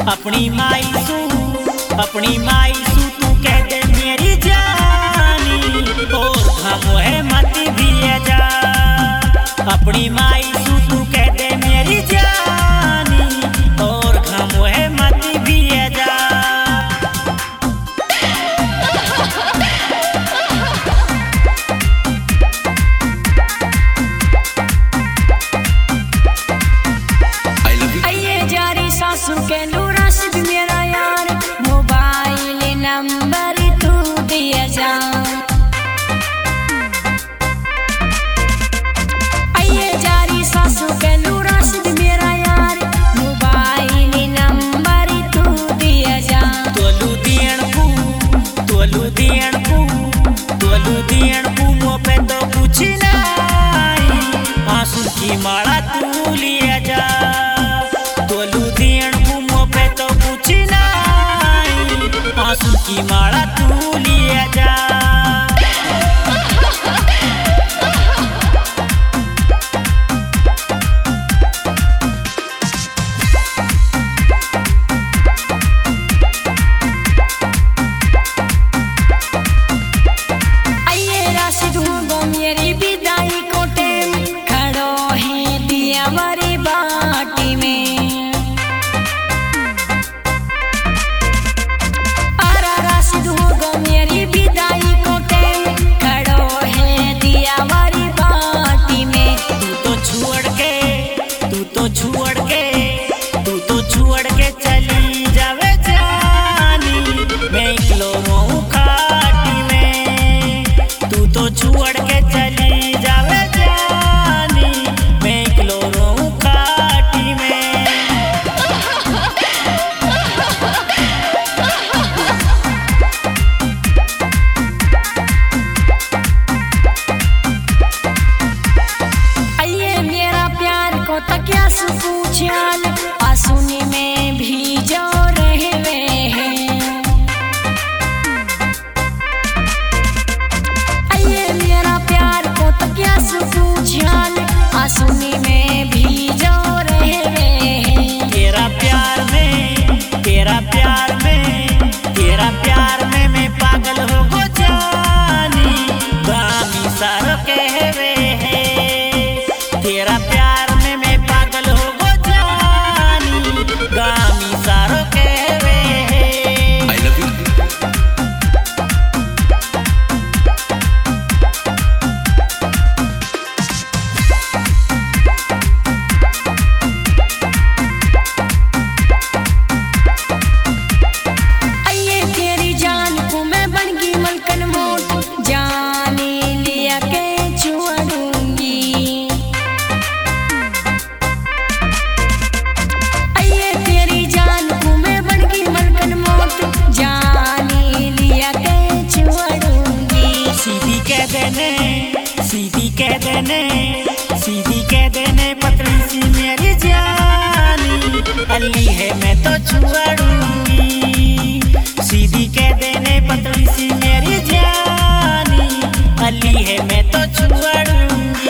अपनी माई सू तू कह दे मेरी जानी और हम है मत भी जा। अपनी माई सू तू कह दे मेरी जानी और हम है मत भी जा। सासू के लूरा से भी मेरा यार मोबाइल नंबर तू दिया जा। आइए जारी सासू के लूरा से भी मेरा यार मोबाइल नंबर तू दिया जा। तोलू दियण पू मो पे तो कुछ नहीं आंसू की माला तू लिया जा। आंसू की माला तू लिया जा। आइए राशिद हो मेरी विदाई को टेम खड़ो है दिया हमारी बाटी में। तू तो छोड़ के चली जावे जानी मैं इकलो रहूं खाटी में। तू तो छोड़ के चली जावे जानी मैं इकलो रहूं खाटी में। आइए मेरा प्यार को तकिया से पूछाल आसुनी में भी जो रहे वे हैं। आइए मेरा प्यार को तकिया से पूछाल आसुनी में भी जो रहे वे हैं। तेरा प्यार में मैं पागल हो गो जानी गामी सारो कहवे है। तेरा प्यार में मैं पागल हो गो जानी गामी सारो कहवे है। I love you. आइए तेरी जान को मैं बन गई मलकन मोट जाने लिया के छुड़ूंगी। आइए तेरी जान को मैं बन गई मलकन मोट जाने लिया के छुड़ूंगी। सीधी कह देने पतली सी मेरी जानी अली है मैं तो छुड़ूंगी। सीधी कह देने पतली सी मेरी जानी अली है मैं तो छुड़ूंगी।